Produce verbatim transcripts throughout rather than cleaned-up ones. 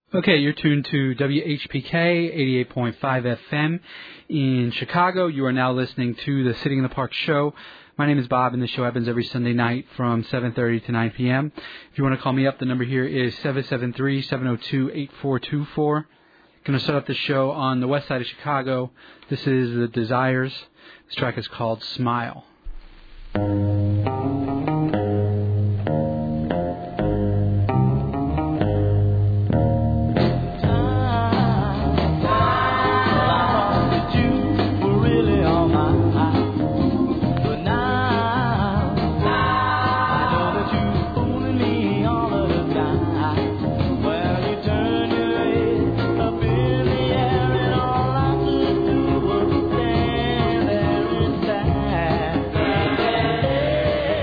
Okay, you're tuned to W H P K eighty-eight point five F M in Chicago. You are now listening to the Sitting in the Park show. My name is Bob, and the show happens every Sunday night from seven thirty to nine p.m. If you want to call me up, the number here is seven seven three, seven oh two, eight four two four. Going to start up the show on the west side of Chicago. This is The Desires. This track is called Smile. Stand there inside.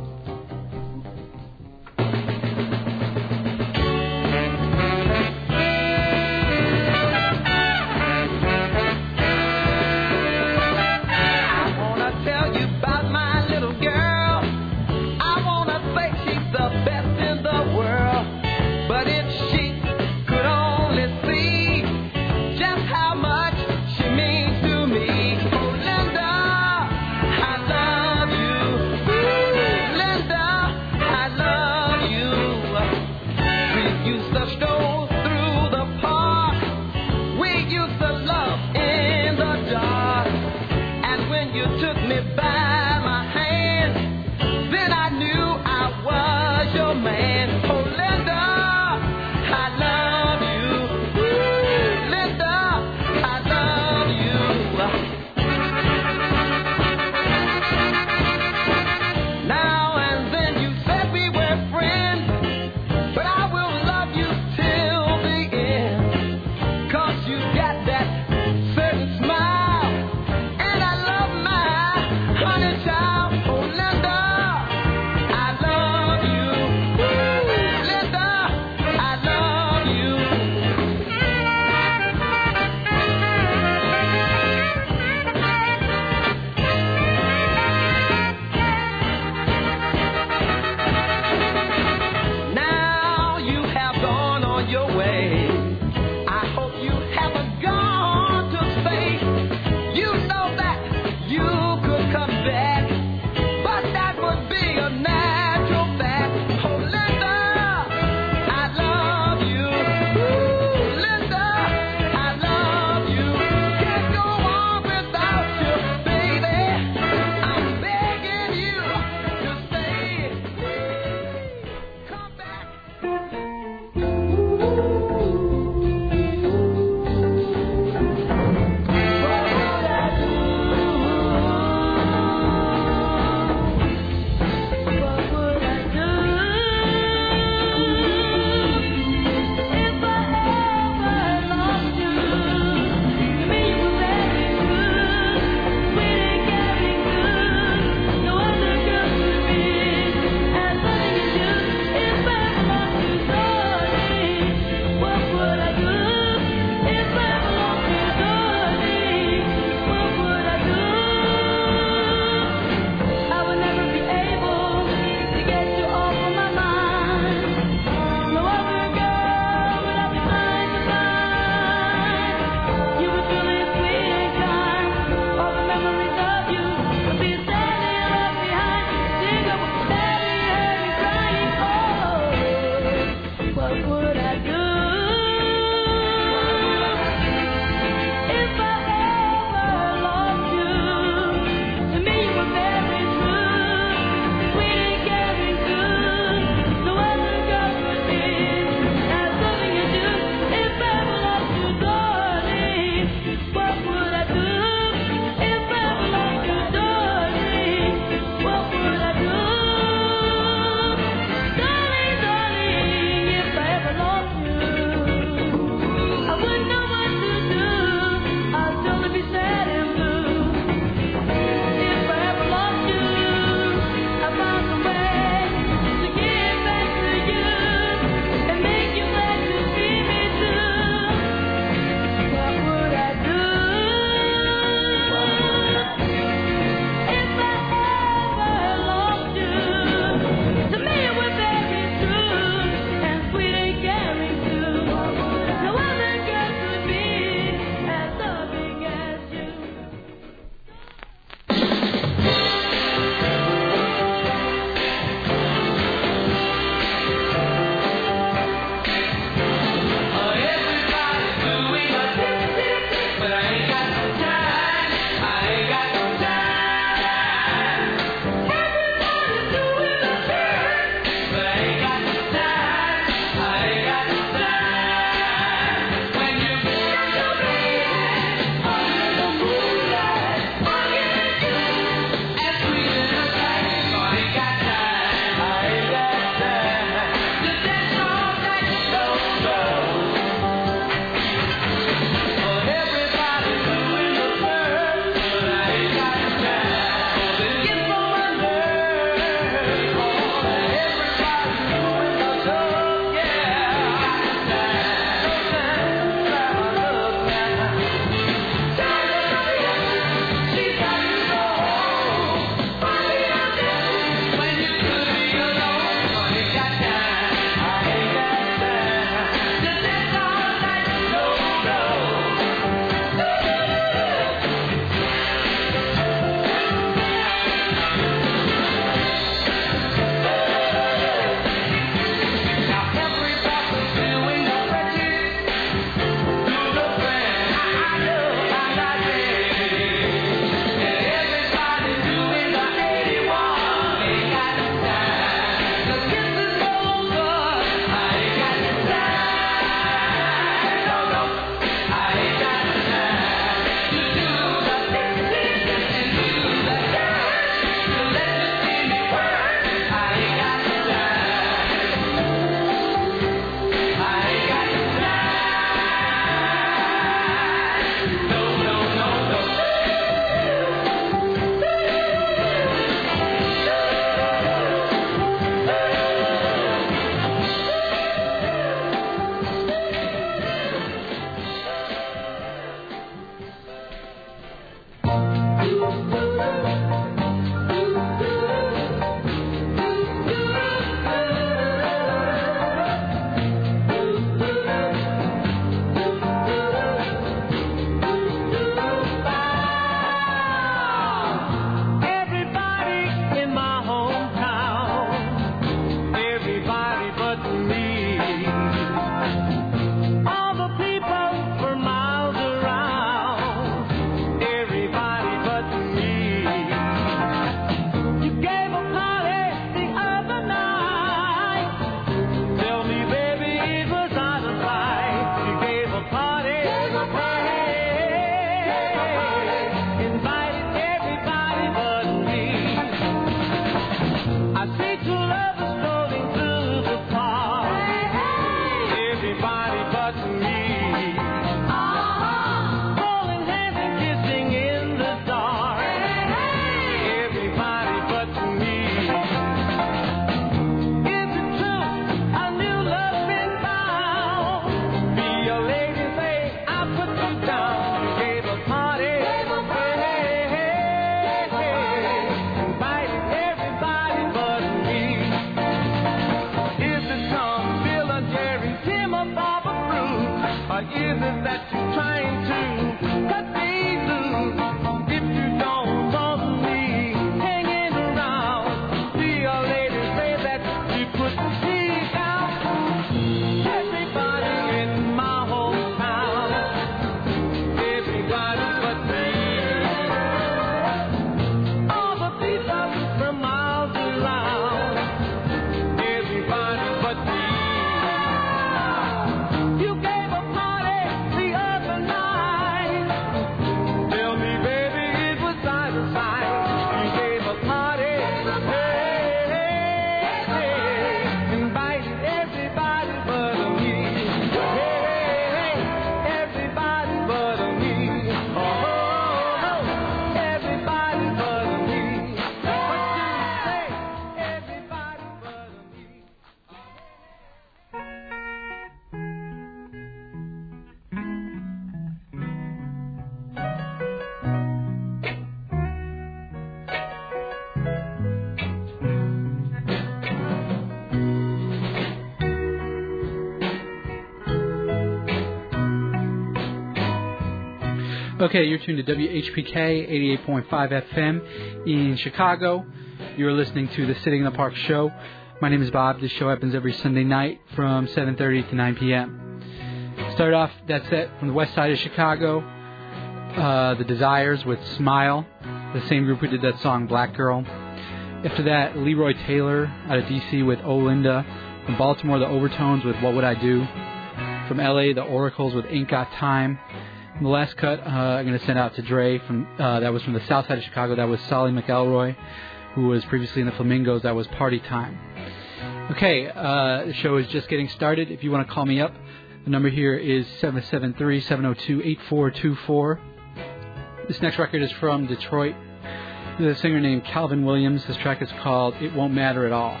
Okay, you're tuned to W H P K eighty-eight point five F M in Chicago. You're listening to the Sitting in the Park show. My name is Bob. This show happens every Sunday night from seven thirty to nine p.m. Start off that set from the west side of Chicago, uh, The Desires with Smile, the same group who did that song Black Girl. After that, Leroy Taylor out of D C with Oh Linda. From Baltimore, The Overtones with What Would I Do. From L A, The Oracles with Ain't Got Time. And the last cut, uh, I'm going to send out to Dre. From uh, that was from the south side of Chicago. That was Solly McElroy, who was previously in the Flamingos. That was Party Time. Okay, uh, the show is just getting started. If you want to call me up, the number here is seven seven three, seven oh two, eight four two four. This next record is from Detroit. There's a singer named Calvin Williams. This track is called It Won't Matter at All.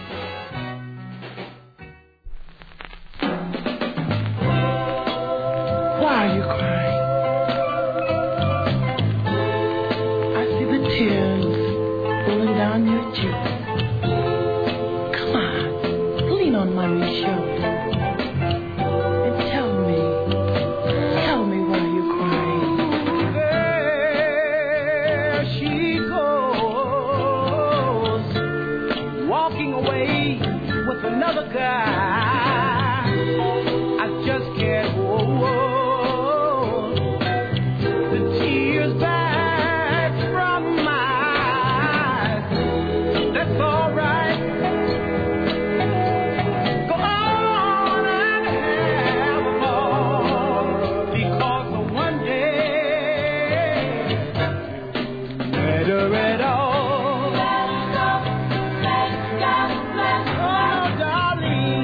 Why are you crying? I see the tears rolling down your cheeks. Come on, lean on mommy's shoulder and tell me, tell me why you're crying. There she goes, walking away with another guy. I just can't hold. Darling.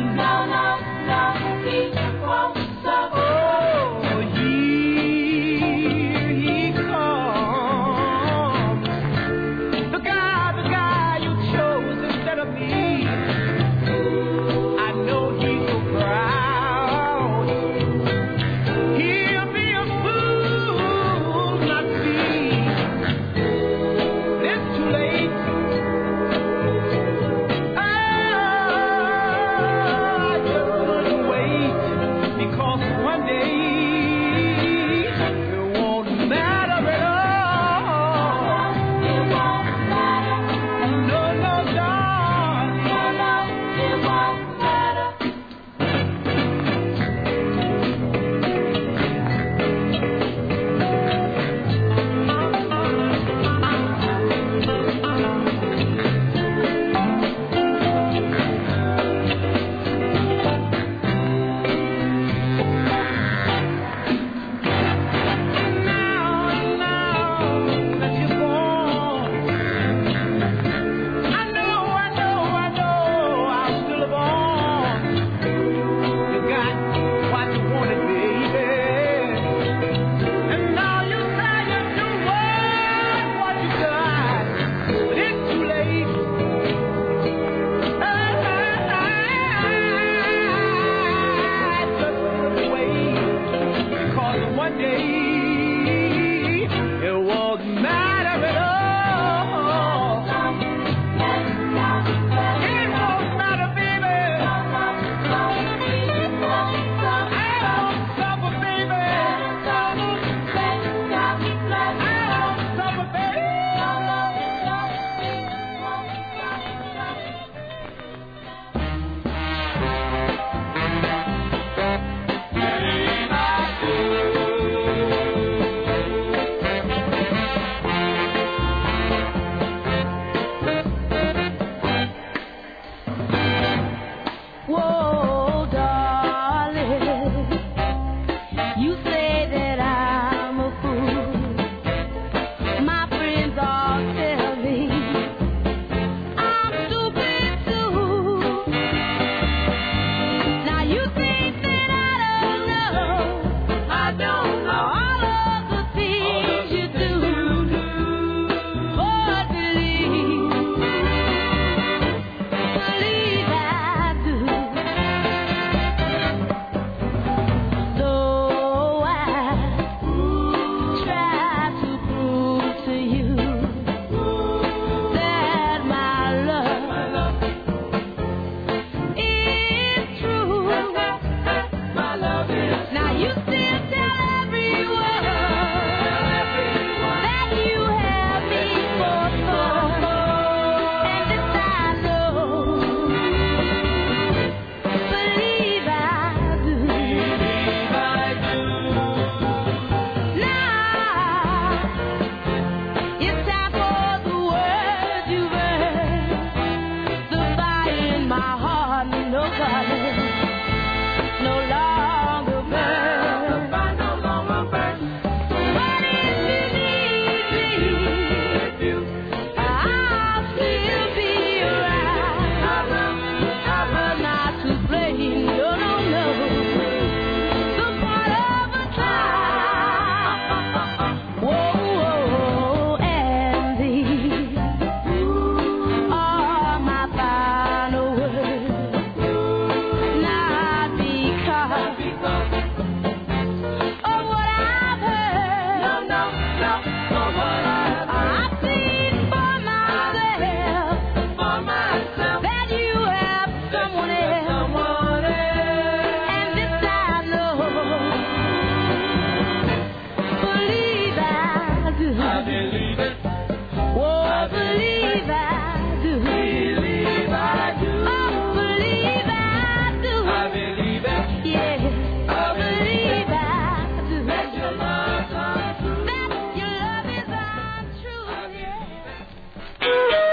do. I believe it. Oh, I believe I do. Believe I do. Oh, believe I do. I believe it. Yeah. I believe I do. That your love is untrue. That your love is untrue. I believe it.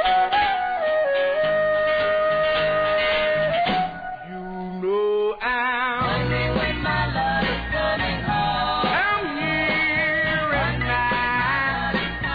You know I'm wondering when my love is coming home. I'm here and now.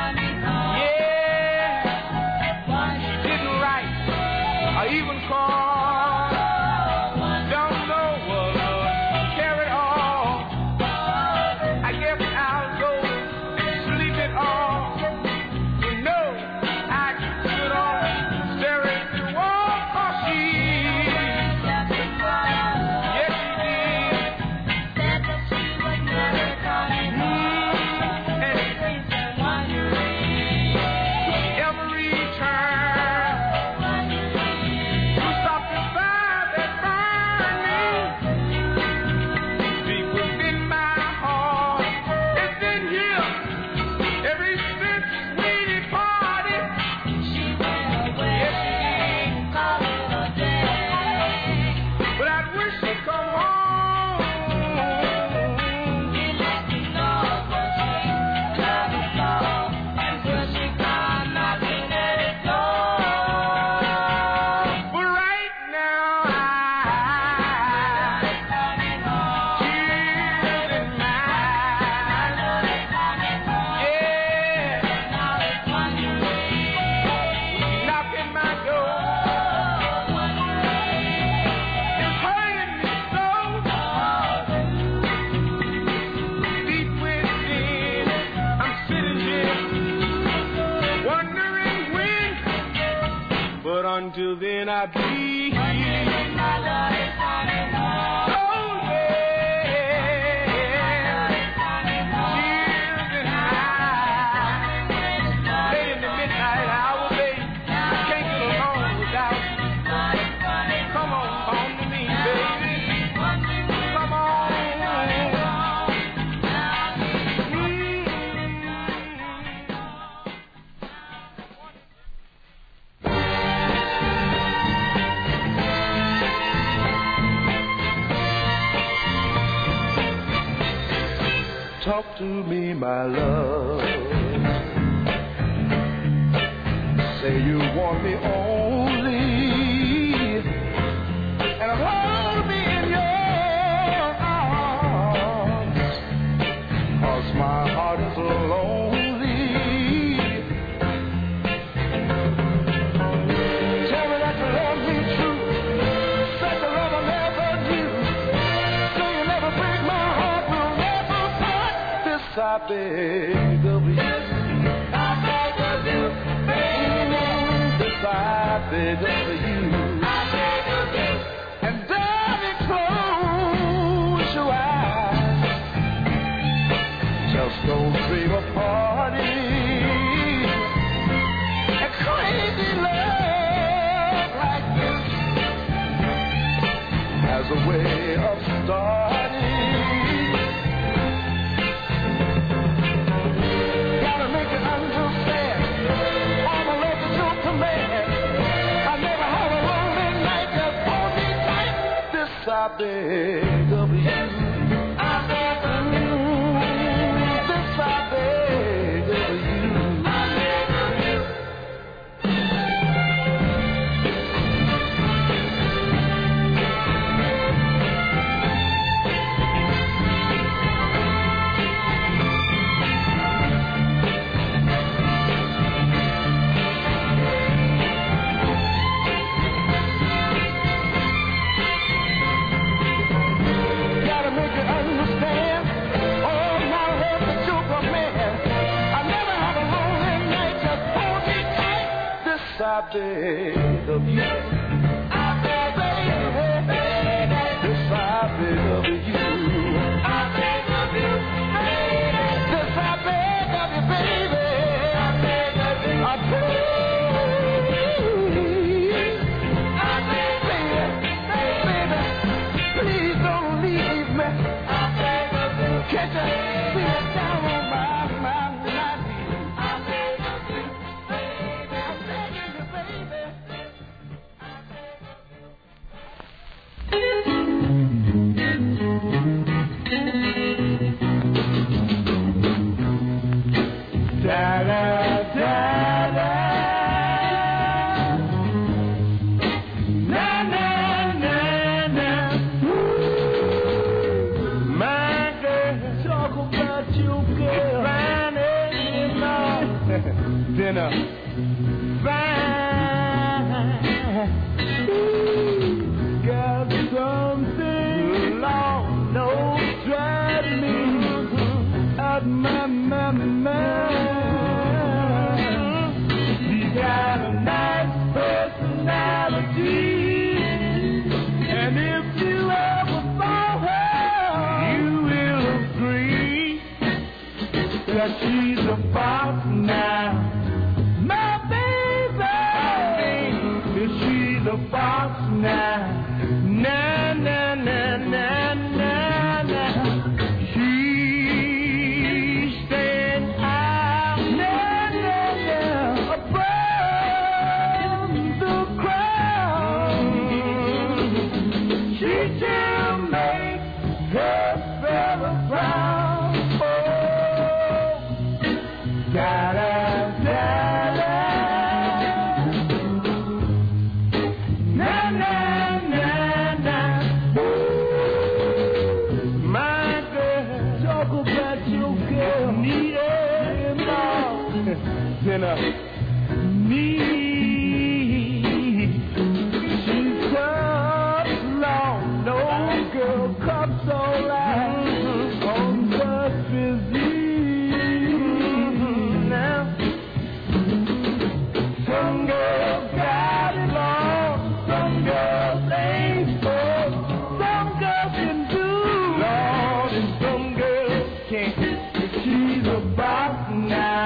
Yeah. Didn't write or even call. Don't know what care at all. I guess I'll go sleep it off. You know I could all stare at the wall 'cause she, yes she did. Said that she was never coming home. And every turn to stop the fire that burned me. Deep within my heart, it's been here ever since we departed. She went away. Yes, she did. Call it a day. But I wish she'd come home. He let me know what she never saw. And will she come knocking at his door? But right now I coming home. Tears in my eyes. Yeah. Now it's wondering. Knocking my door. It's hurting me so. Deep within, I'm sitting here wondering when. But until then I be. My love is coming home. Oh yeah. Tears in my eyes. Late in the midnight hour, baby. Can't get along without you. Come on, home to me, baby. Come on. Talk to me, my love. Say you want me only, and hold me in your arms. 'Cause my heart is lonely. Tell me that you love me true, such a love I never knew. So you never break my heart, will never part. This I beg of you. I beg of you, baby. This I beg of you. I beg of you. And darling, close your eyes. Just don't dream of party. A crazy love like this has a way of starting. Gotta make it understand. All my love is your command. I never had a lonely night. Just hold me tight. This I beg of you. I beg of you. This I beg of you. I beg of you. Gotta make it understand. All my love is your command. I never have a lonely night. Just hold me tight. This I beg of you. I beg of you, baby. This I beg of you. I beg of you, baby. This I beg of you, baby. I beg of you. I beg. I beg, baby, baby. Please don't leave me. I beg of you. Can't you see it down on my, my, my knees? Dinner, fine. Ooh, got something long, no drive me out my, my mind. She got a nice personality, and if you ever saw her, you will agree that she's a boss now. The box now, na na na na na na. She's staying out, na na na, above the crowd. She can make her fella proud. Oh, da da da. Dinner, me, she's cups long, no girl cups so loud, on the physique. Now, some girls got it long, some girls ain't full, some girls can do, Lord, and some girls can't, but she's a boss now.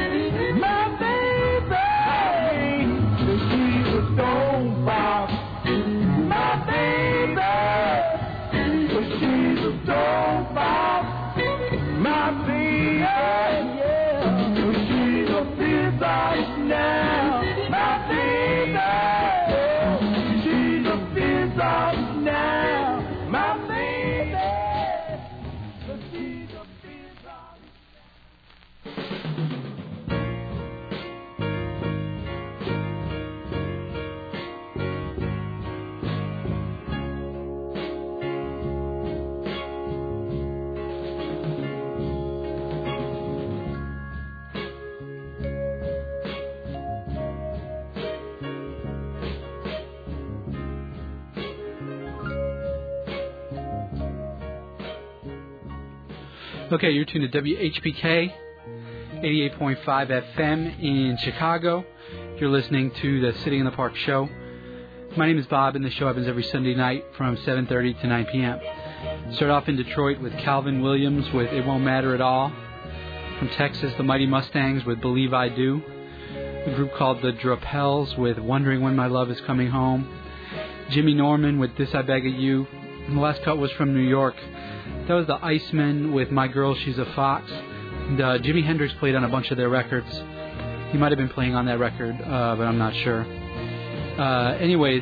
Okay, you're tuned to W H P K, eighty-eight point five F M in Chicago. You're listening to the Sitting in the Park show. My name is Bob, and the show happens every Sunday night from seven thirty to nine p.m. Start off in Detroit with Calvin Williams with It Won't Matter at All. From Texas, the Mighty Mustangs with Believe I Do. A group called the Drapels with Wondering When My Love Is Coming Home. Jimmy Norman with This I Beg of You. And the last cut was from New York. That was the Icemen with My Girl, She's a Fox. And, uh, Jimi Hendrix played on a bunch of their records. He might have been playing on that record, uh, but I'm not sure. Uh, anyways,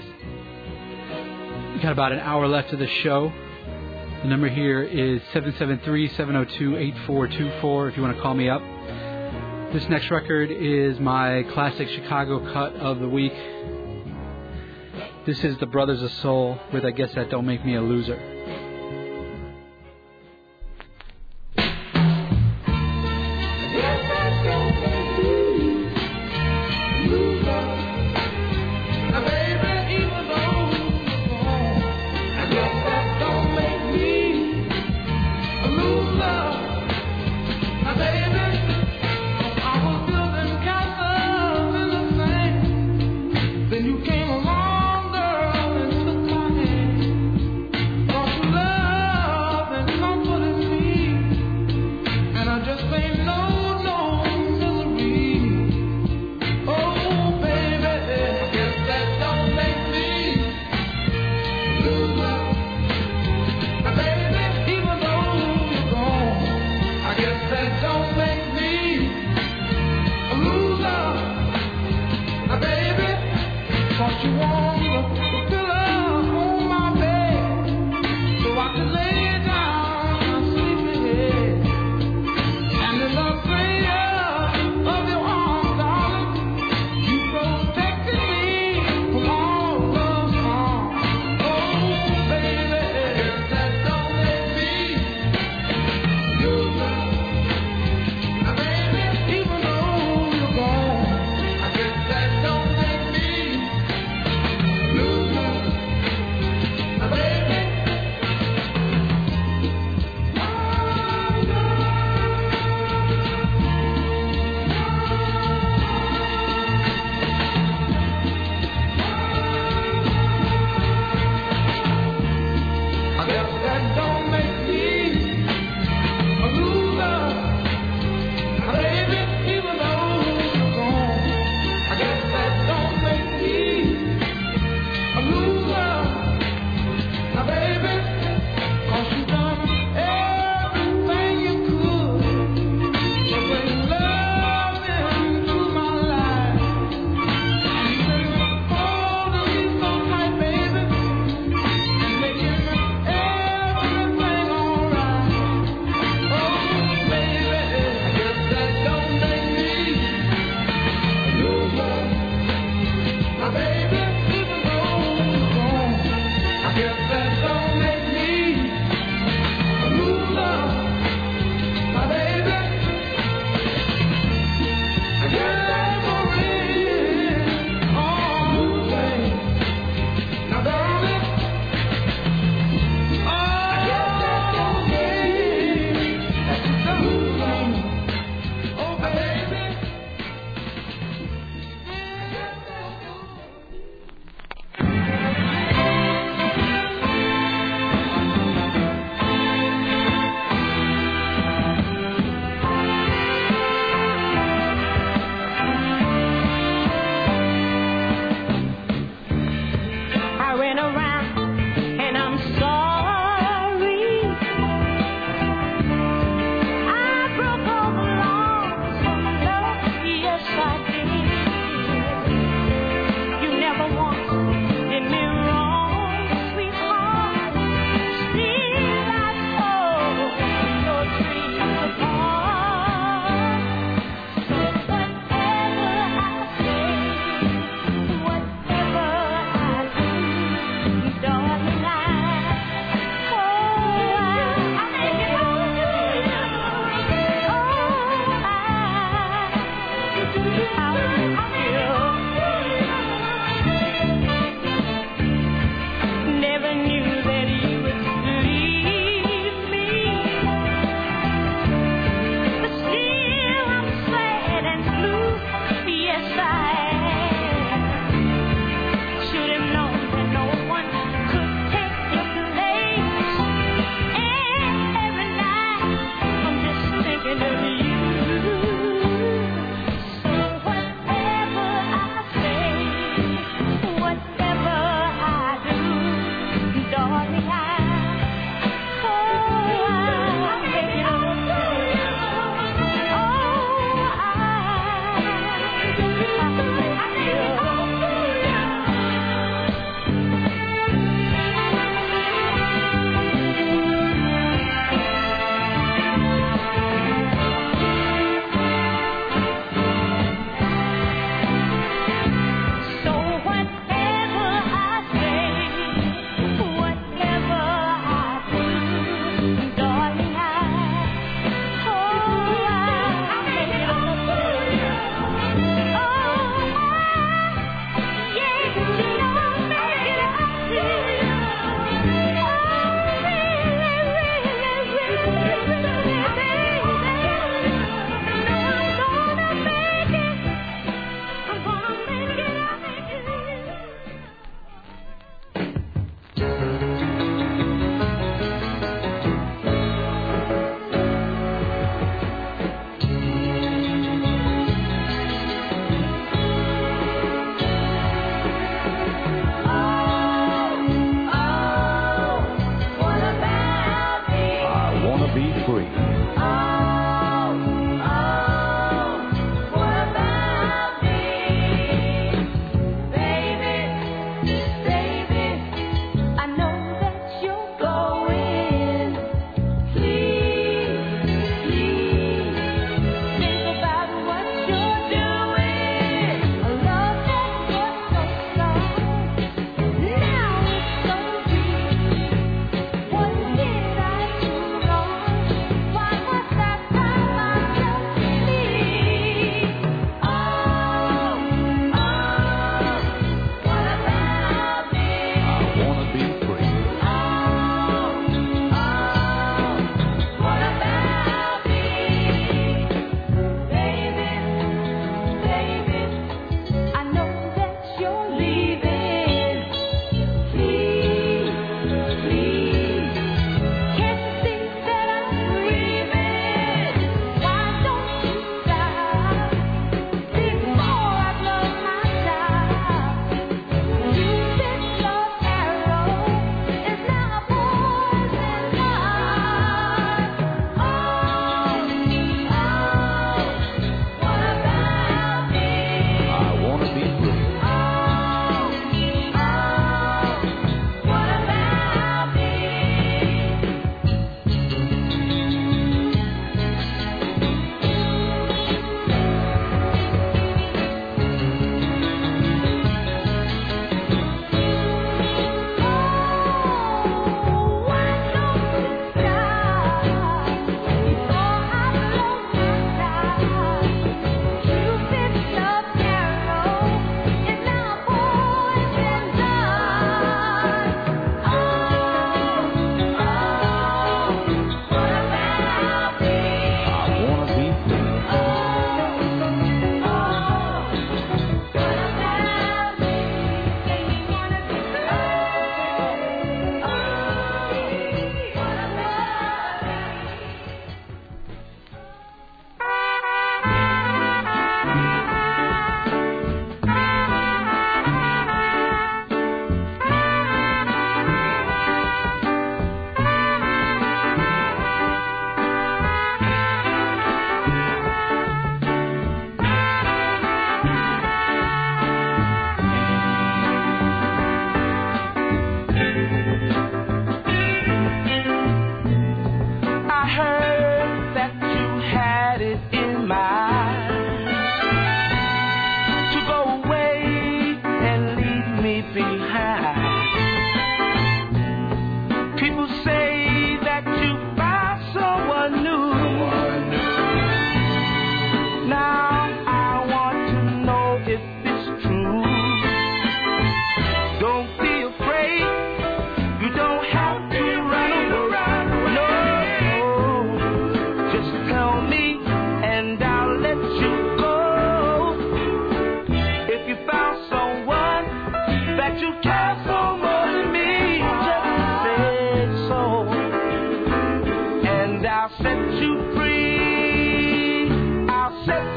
we got about an hour left of the show. The number here is seven seven three, seven oh two, eight four two four if you want to call me up. This next record is my classic Chicago cut of the week. This is the Brothers of Soul with I Guess That Don't Make Me a Loser. Then you came along, girl, and took my hand.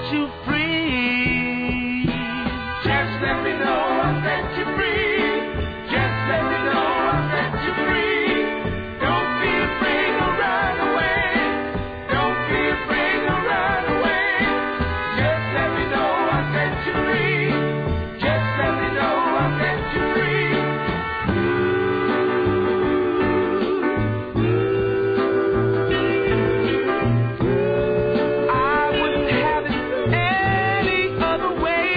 set you free. Just let me know I'll set you free. Just let me know I'll set you free. Don't be afraid to run away. Don't be afraid to run away. Just let me know I'll set you free. Just let me know I'll set you free. I wouldn't have it any other way.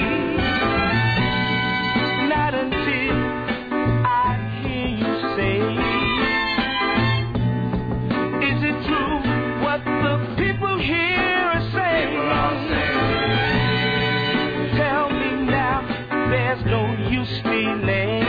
Not until I hear you say, is it true what the people here are saying? Tell me now, there's no use delaying.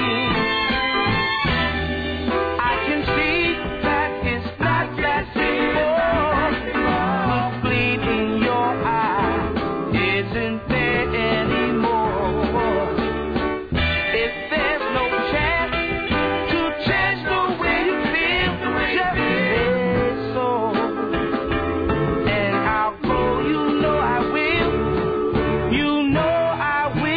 I can see that it's not that anymore. The bleed in your eye isn't there anymore. If there's no chance to change the way you feel, just say so. And I'll go, you know I will. You know I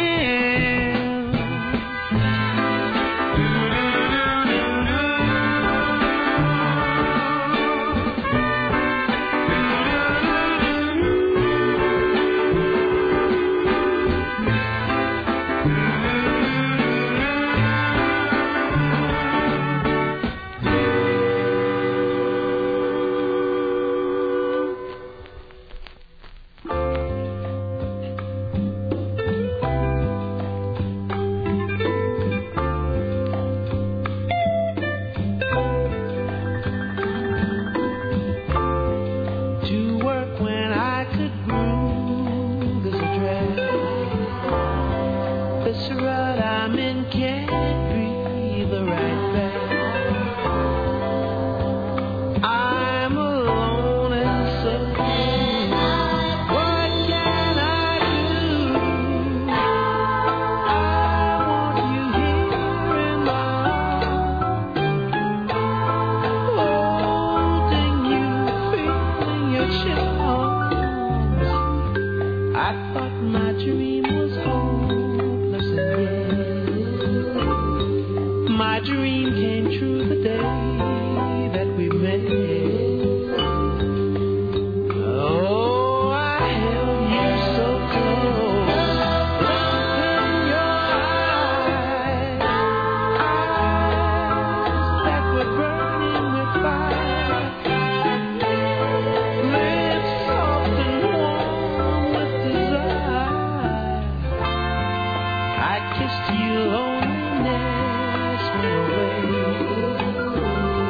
to work when I could groove this address. This rut I'm in can't breathe the right fast. I'm alone and so what can I do? I want you here in my arms, holding you, feeling your charms. I thought my dream was hopeless again. My dream came true the day that we met. Oh, I held you so close, looked in your eyes, eyes that were burning with fire, lips soft and warm with desire. I kissed you, loneliness went away.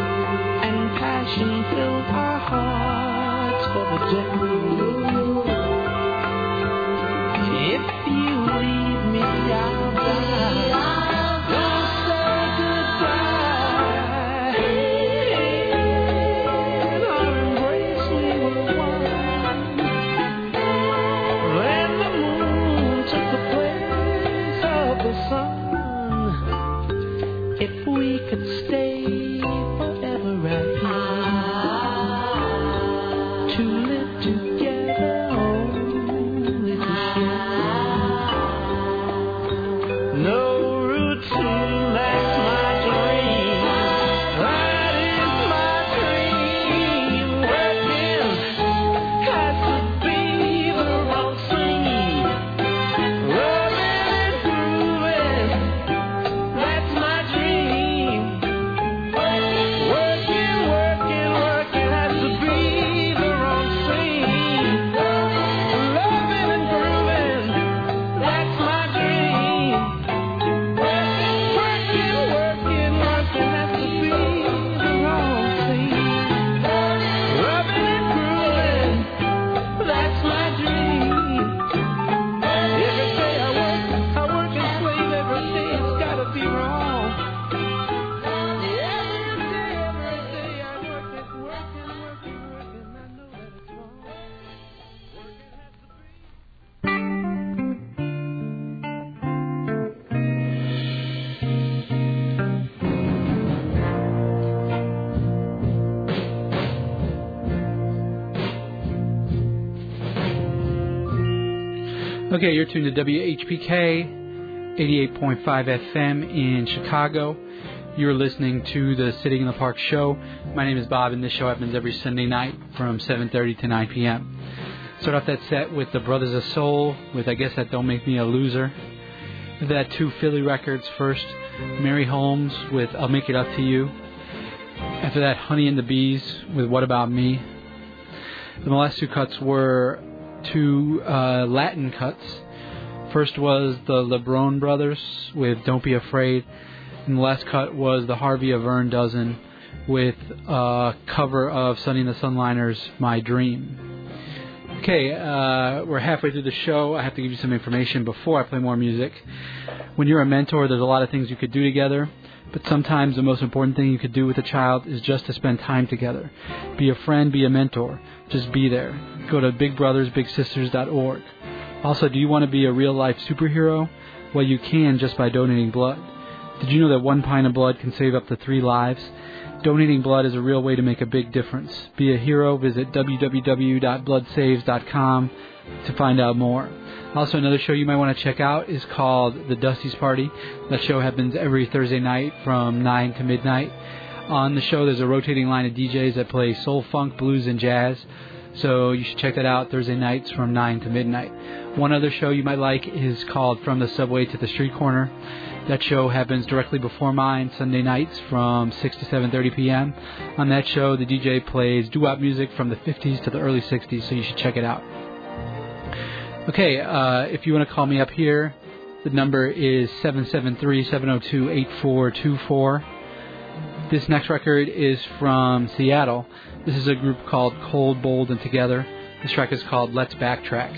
Okay, you're tuned to W H P K, eighty-eight point five F M in Chicago. You're listening to the Sitting in the Park show. My name is Bob, and this show happens every Sunday night from seven thirty to nine p.m. Start off that set with the Brothers of Soul, with I Guess That Don't Make Me a Loser. That two Philly records first, Mary Holmes with I'll Make It Up to You. After that, Honey and the Bees with What About Me. And the last two cuts were two uh, Latin cuts. First was the LeBron Brothers with Don't Be Afraid, and the last cut was the Harvey Avern Dozen with a cover of Sonny and the Sunliners' My Dream. Okay, uh, we're halfway through the show. I have to give you some information before I play more music. When you're a mentor, there's a lot of things you could do together, but sometimes the most important thing you could do with a child is just to spend time together. Be a friend, be a mentor. Just be there. Go to big brothers big sisters dot org. Also, do you want to be a real-life superhero? Well, you can just by donating blood. Did you know that one pint of blood can save up to three lives? Donating blood is a real way to make a big difference. Be a hero. Visit w w w dot blood saves dot com to find out more. Also, another show you might want to check out is called The Dusty's Party. That show happens every Thursday night from nine to midnight. On the show, there's a rotating line of D Js that play soul, funk, blues, and jazz. So you should check that out Thursday nights from nine to midnight. One other show you might like is called From the Subway to the Street Corner. That show happens directly before mine Sunday nights from six to seven thirty p.m. On that show, the D J plays doo-wop music from the fifties to the early sixties, so you should check it out. Okay, uh, if you want to call me up here, the number is seven seven three, seven oh two, eight four two four. This next record is from Seattle. This is a group called Cold, Bold, and Together. This track is called Let's Backtrack.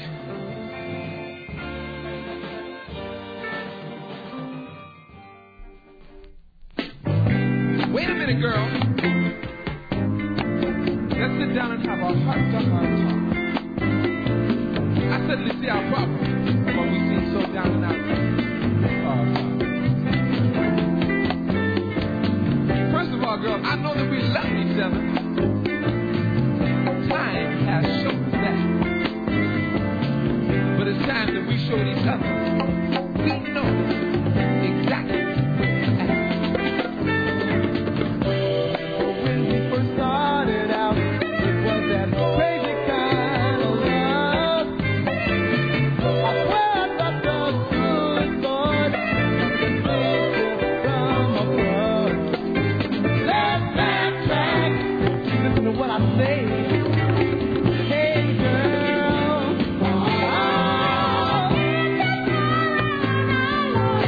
Wait a minute, girl. Let's sit down and have our heart to heart talk. I suddenly see our problem when we seem so down and out. Oh, first of all, girl, I know that we love each other. Time has shown us that. But it's time that we showed each other. We know exactly where to act. When we first started out, it was that crazy kind of love. I swear I thought the good Lord could make it from above. Let's backtrack. Listen to what I say. Hey girl, oh,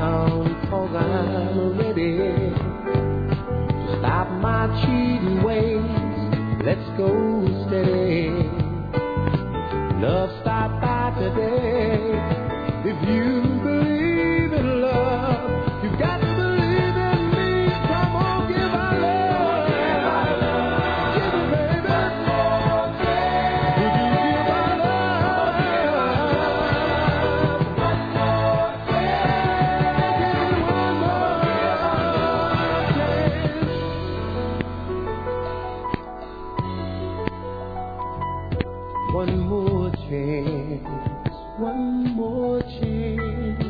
down, 'cause I'm ready to stop my cheating ways. Let's go steady. Love, stop by today. If you believe in love, you've got to believe in me. Come on, give our love. Give our love. Give it, baby. One more chance. Would you give our love? One more chance. Give it one more chance. One more chance. One more chance.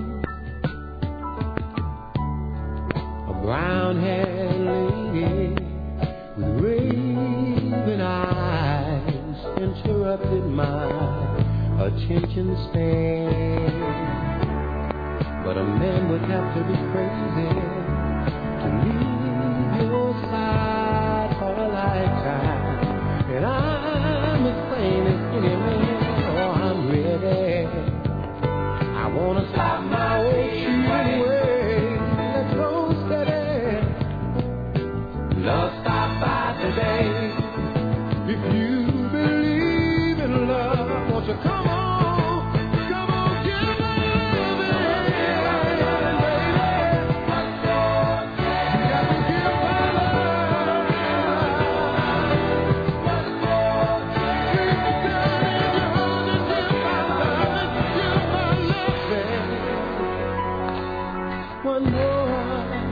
A brown-haired lady with raven eyes interrupted my attention span. But a man would have to be crazy to leave your side for a lifetime. And I'm as sane as any man. Oh, I'm ready. I wanna stop my old shooting ways. Let's go steady. Love, stop by today. If you believe in love, won't you come on? Come on, give my love in. One more chance. You got to give my love. One more chance. Keep it down in your heart and give my love. Give my love, baby. One more,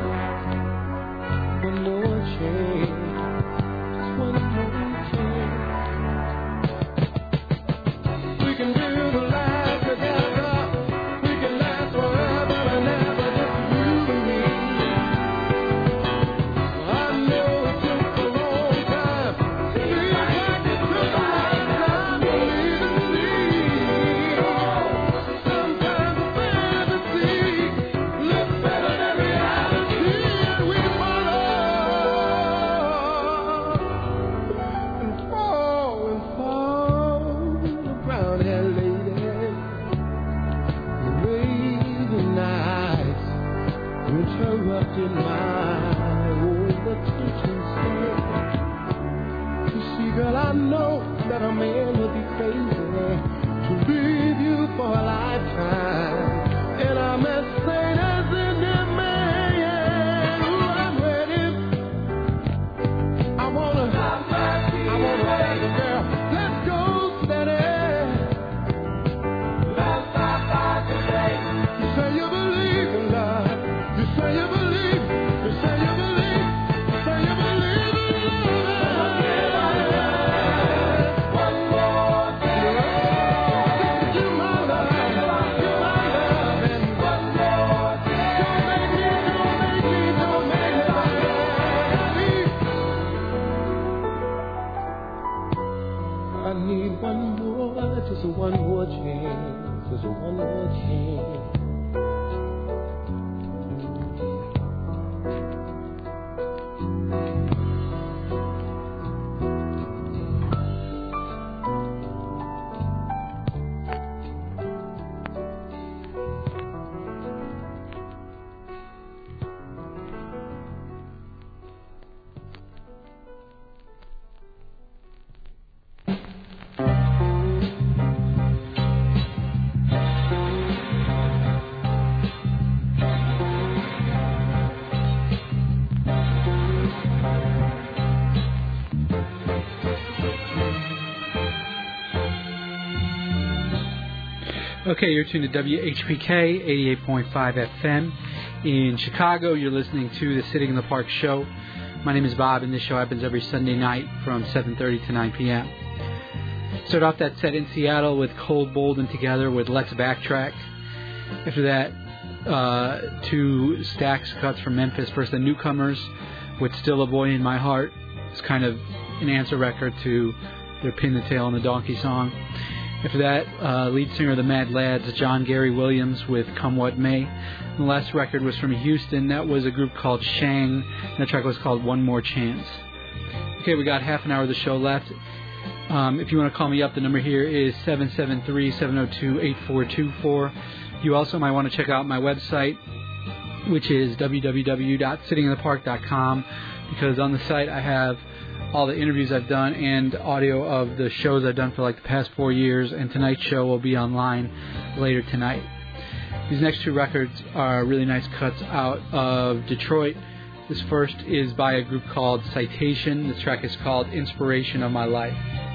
one more chance. Just one more chance. We can build a life together. We can last forever and ever, just you and me. I know it took a long time. Seems like it took a lifetime to believe in me. Sometimes a fantasy looks better than reality, and we follow and fall and fall. The brown-haired lady, the raven eyes interrupted my old attention span. You see, girl, I know that a man would be crazy to leave you for a lifetime. And I'm as sane as any man. Ooh, I'm ready. I wanna, I wanna tell you, girl, let's go steady. Love, stop by today. You say you believe in love. You say you believe. You say you believe. You say you believe in love. One more chance. Give my love. Give my love. And one more chance. Don't make me, don't make me, don't make me bad. I need one more, just one more chance, just one more chance. Okay, you're tuned to W H P K eighty-eight point five F M. In Chicago, you're listening to the Sitting in the Park show. My name is Bob, and this show happens every Sunday night from seven thirty to nine p.m. Start off that set in Seattle with Cold, Bold, and Together with Let's Backtrack. After that, uh, two Stax cuts from Memphis. First, the Newcomers with Still a Boy in My Heart. It's kind of an answer record to their Pin the Tail on the Donkey song. After that, uh, lead singer of the Mad Lads, John Gary Williams with Come What May. And the last record was from Houston. That was a group called Shang, and the track was called One More Chance. Okay, we got half an hour of the show left. Um, if you want to call me up, the number here is seven seven three, seven oh two, eight four two four. You also might want to check out my website, which is w w w dot sitting in the park dot com, because on the site I have all the interviews I've done and audio of the shows I've done for like the past four years, and tonight's show will be online later tonight. These next two records are really nice cuts out of Detroit. This first is by a group called Citation. The track is called Inspiration of My Life.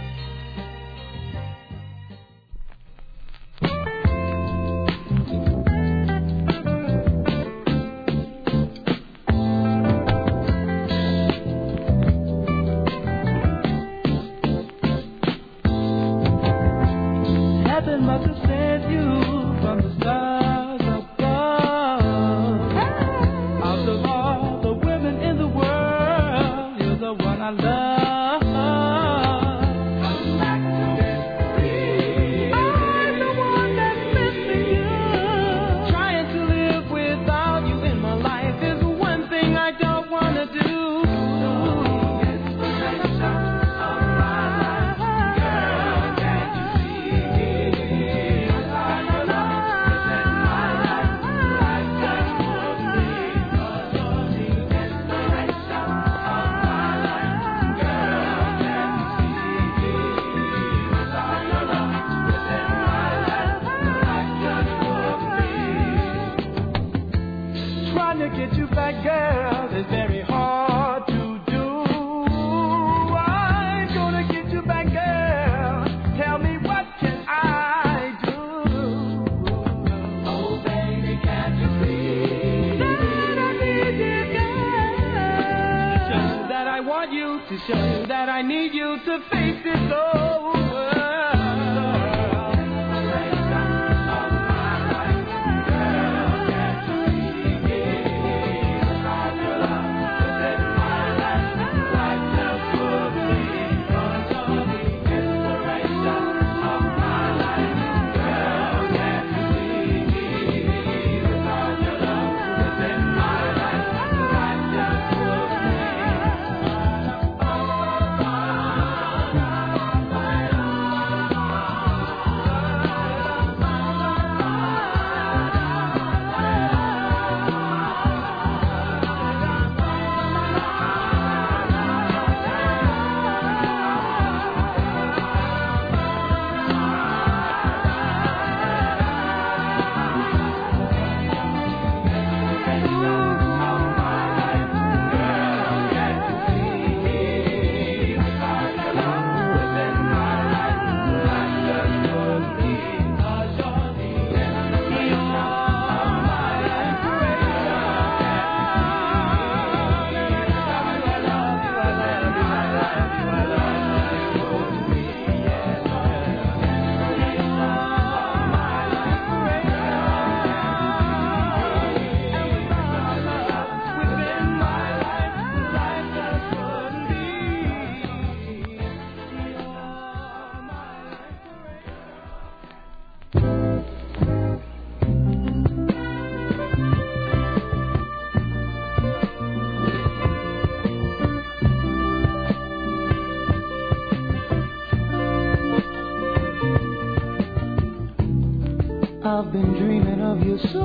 I've been dreaming of you so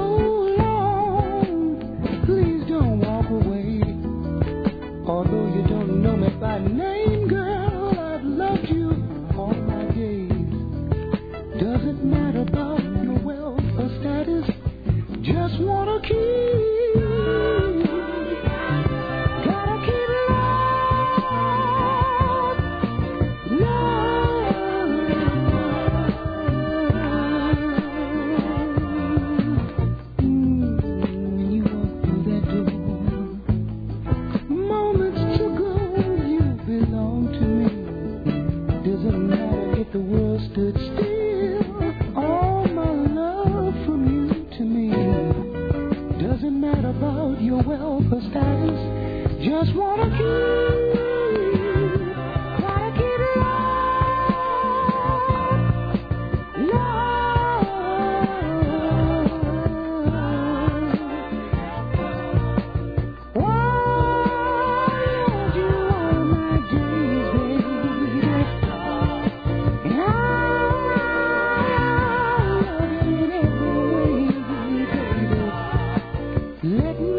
long. Please don't walk away. Although you don't know me by name, girl, I've loved you all my days. Doesn't matter about your wealth or status, just wanna keep. Just wanna keep, gotta keep love, love. Why you all my days, baby? And I love you in every way, baby. Let me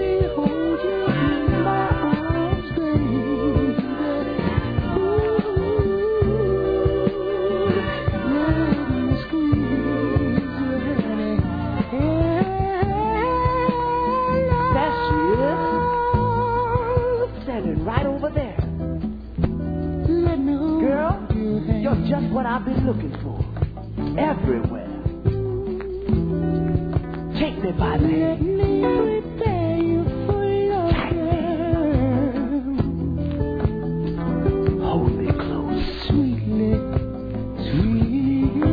looking for everywhere. Take me by the hand. Take me. Hold me close. Sweetly, sweetly.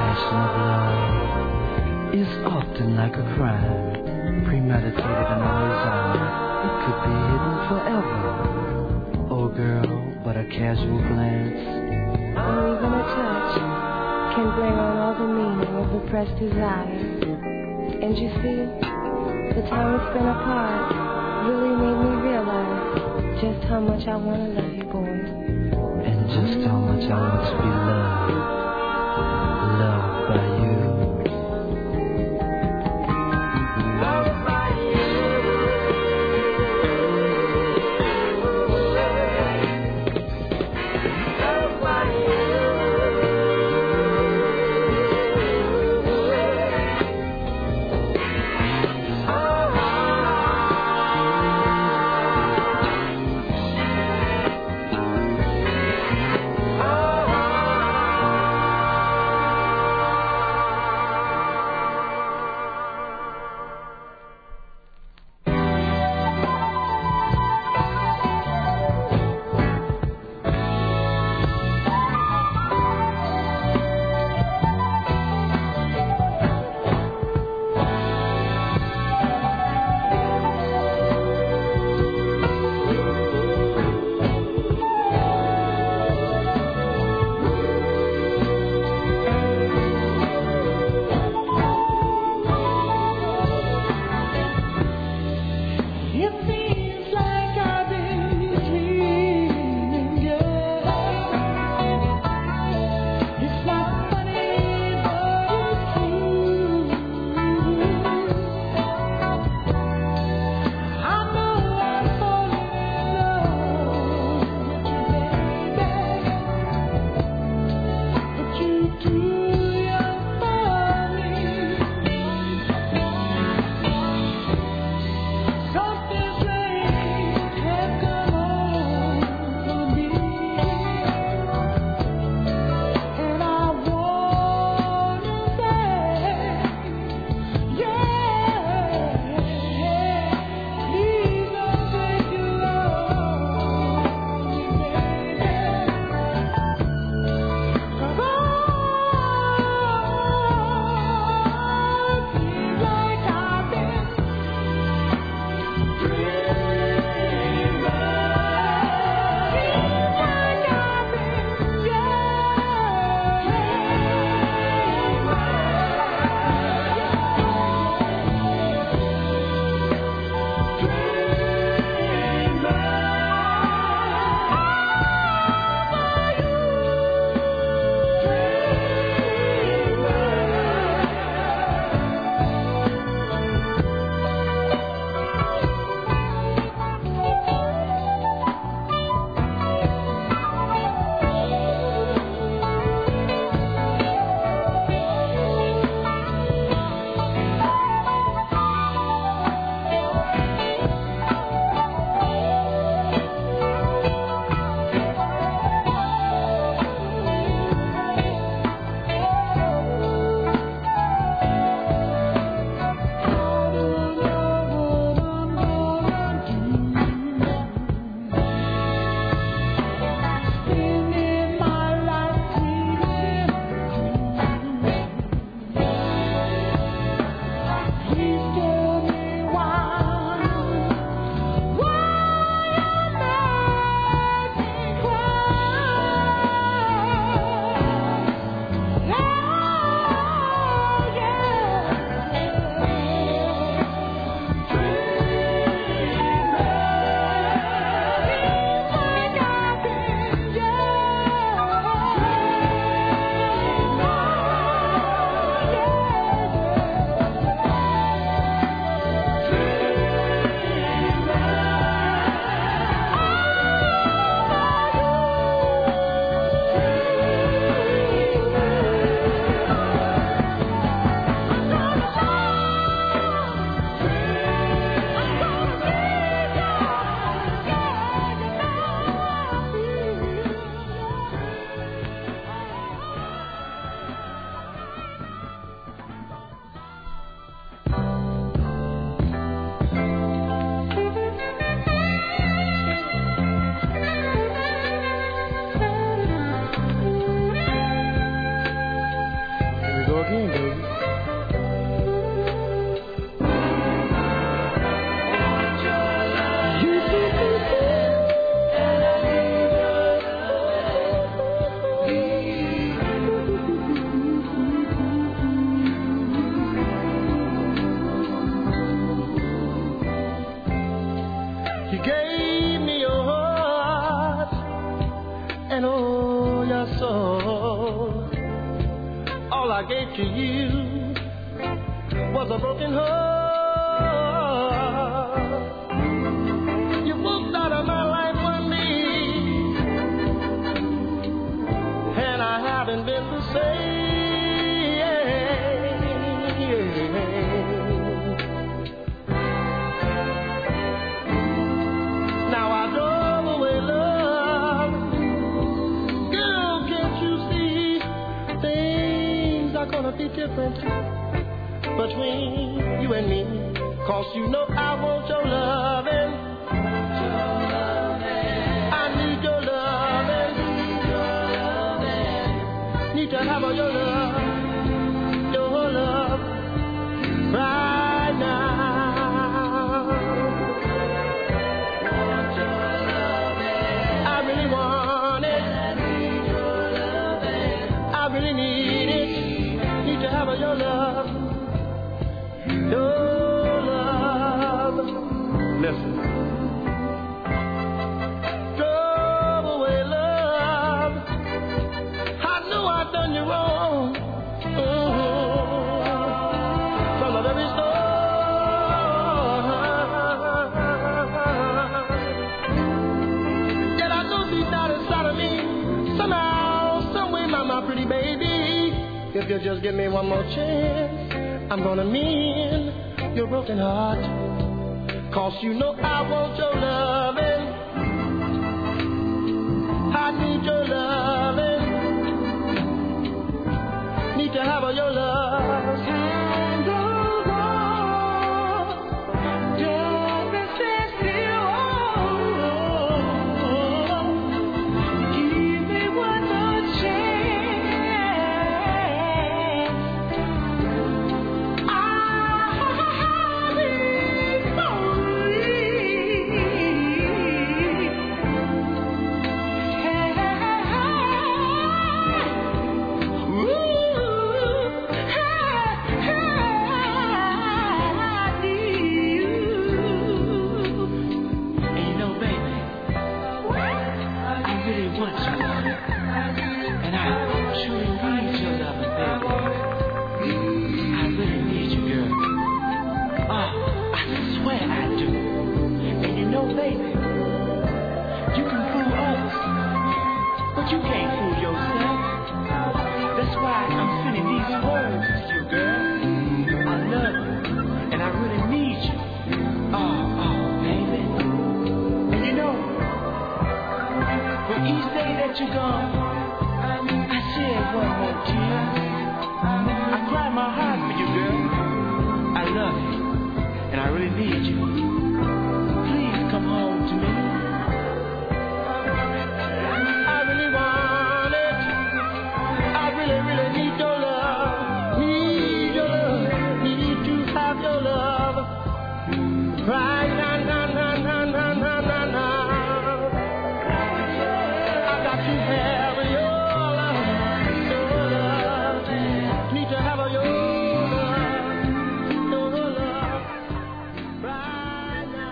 is often like a crime, premeditated and always forever. Oh girl, but a casual glance, Or even a touch can bring on all the meaning of repressed desire. And you see, the time we spent apart really made me realize just how much I want to love you, boy. and just how much I want to be loved, loved by you. Oh, gave to you was a broken heart. You walked out of my life one day, and I haven't been the same. Now I drove away love. Girl, can't you see things are gonna be different between you and me? Cause you know I want your loving. I need your loving. Need to have all your love, your love right now. I really want it. I really need it. Need to have all your love, your love. Listen. Drove away love. I know I've done you wrong. Mm-hmm. From the very start. Yet I know deep down inside of me, somehow, some way, my, my pretty baby, if you just give me one more chance, I'm gonna mend your broken heart. Cause you know I want your loving. I need your loving. Need to have all your love. Hand over, just stand still. Give me one more chance. I'll be you can't fool yourself. That's why I'm sending these words to you, girl. I love you, and I really need you. Oh, oh, baby. And you know, for each day that you're gone, I shed one more tear. I cried my heart for you, girl. I love you, and I really need you. Please come home to me. Right now, now, now, now, now, now, now, now. I got to have your love, your love. Need to have your love, your love. Right now.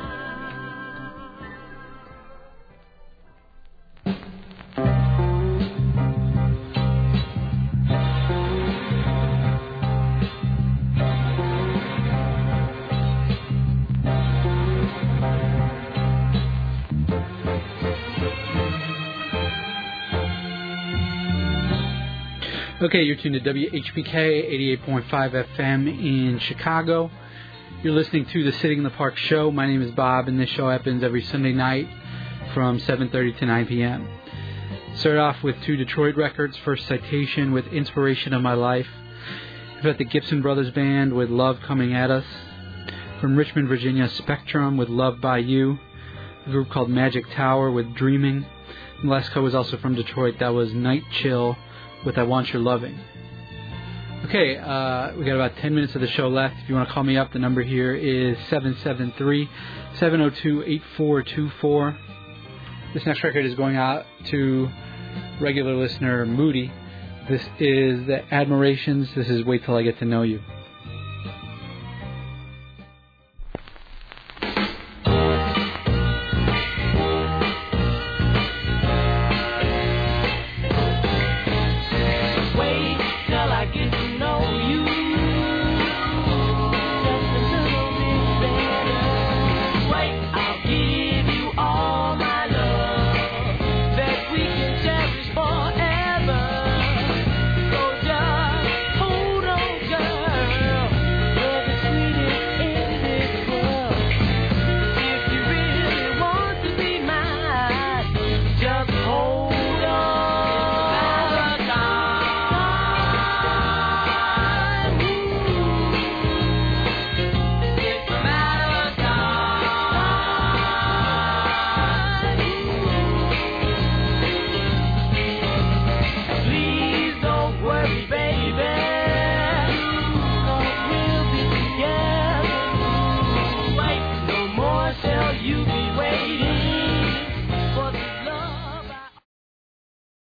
Okay, you're tuned to W H P K eighty-eight point five F M in Chicago. You're listening to the Sitting in the Park show. My name is Bob, and this show happens every Sunday night from seven thirty to nine p.m. Start off with two Detroit records. First, Citation with Inspiration of My Life. We've got the Gibson Brothers Band with Love Coming At Us. From Richmond, Virginia, Spectrum with Love by You. A group called Magic Tower with Dreaming. And the last cut was also from Detroit. That was Night Chill with I Want Your Loving. Okay, uh, we got about ten minutes of the show left. If you want to call me up, the number here is seven seven three, seven oh two, eight four two four. This next record is going out to regular listener Moody. This is the Admirations. This is Wait Till I Get to Know You.